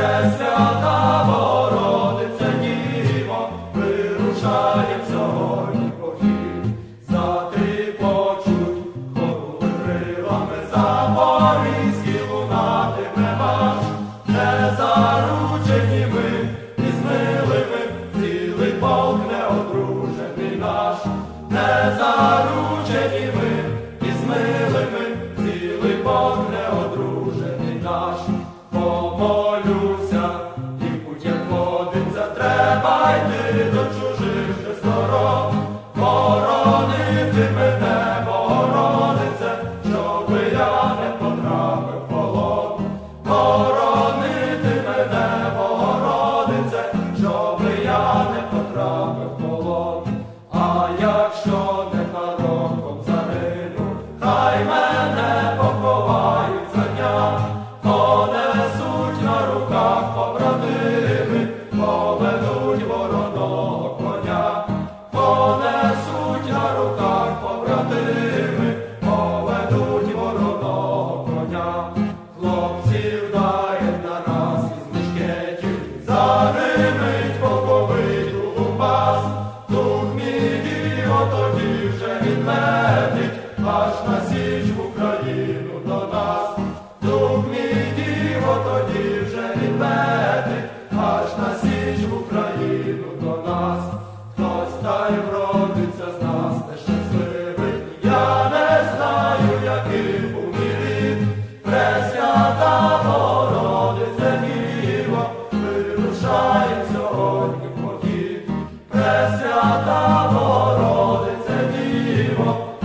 Пресвята Богородице Діво, вирушаєм сьогодні в похід. За ти почуть хору крилами запорізькі лунатиме марш. Незаручені ми із милими, цілий полк неодружений наш. Незаручені ми із милими, цілий полк неодружений наш. Помолюся, і путь як водиться, треба йти до чужих же сторон. Боронити мене, Богородице, щоби я не потрапив в полон. Боронити мене, Богородице, щоби я не потрапив в полон. А якщо ненароком загину, хай мене поховають за дня. Понесуть на руках побратими, поведуть вороного коня. Понесуть на руках побратими, поведуть вороного коня. Хлопців дають нараз із мушкетів, загримить полковий трубас. Дух мій Діво тоді вже відлетить, аж на січ в Україну до нас. Дух мій Діво тоді вже відлетить, аж на січ в Україну до нас. Хтось та й вродиться з нас нещасливий, я не знаю, який був мій рід. Пресвята Богородице Діво, вирушаєм сьогодні в похід. Пресвята Богородице Діво,